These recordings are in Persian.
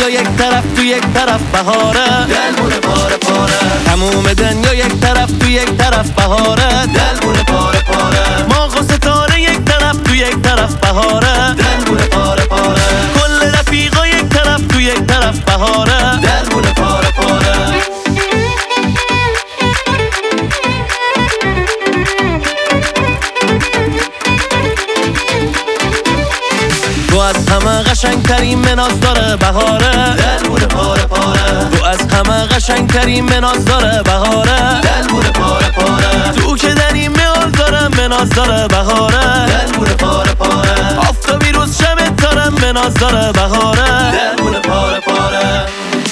دنیا یک طرف تو یک طرف بهاره، دلمونه پاره پاره. تموم دنیا یک طرف تو یک طرف بهاره، دلمونه پاره پاره. ماه و ستاره یک طرف تو یک طرف بهاره، دلمونه پاره پاره. کل رفیقا یک طرف تو یک طرف بهاره، دلمونه پاره پاره. تو از همه قشنگترین مناز داره بهاره، دلمونه پاره پاره. تو از همه قشنگترین مناز داره بهاره، دلمونه پاره پاره. تو که در این میال داره مناز داره بهاره، دلمونه پاره پاره. آفتابی روز شب داره مناز داره بهاره، دلمونه پاره پاره.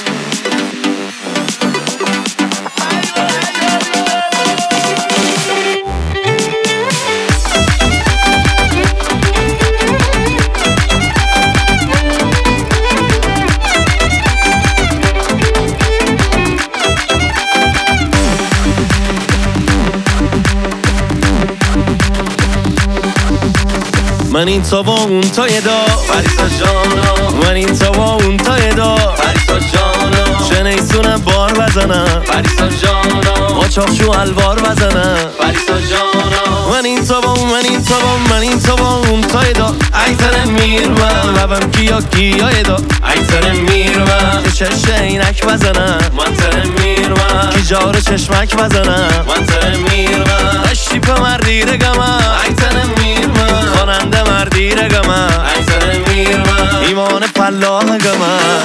من این تا با اون تای دا پریسا جانا، من این تا با اون تای دا پریسا جانا، چه نیستونم بار بزنم، پریسا جانا، ما چاخشو الوار بزنم، پریسا جانا. من این تا با اون من این تا با من این تا با اون تای دا ایتر میرم لبم کیا کیای دا ایتر میرم، که چش اینک بزنم، من تر میرم، کی جار چشمک بزنم، من تر میرم، اشتیپ مردی رگمم، ایتر میرم، خواننده مردی رگمم، ایتر میرم، ایمان فلاح گمم.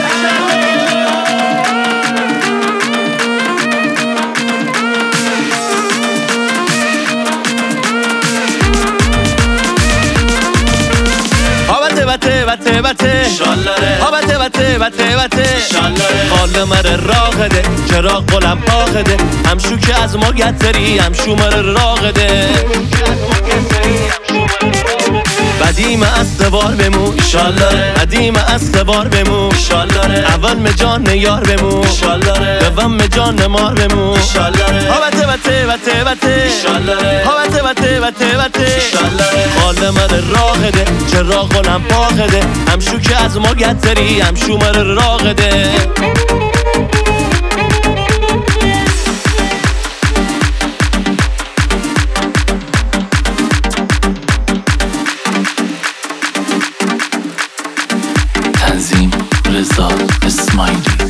بته شالاره، بته شالاره، حال مره راغده چراغ قلم پاخده همشو که از ما گتری همشو مره راغده بدیم استوار بمو شالاره، بدیم استوار بمو شالاره، اول مجان یار بمو شالاره، دوم مجان مار بمو شالاره، بته شالاره، بته شالاره. حال مره راغده چراغ قلم پاخده همشو که از ما گتری همشو مره راغده تنظیم رضا اسماعیلی.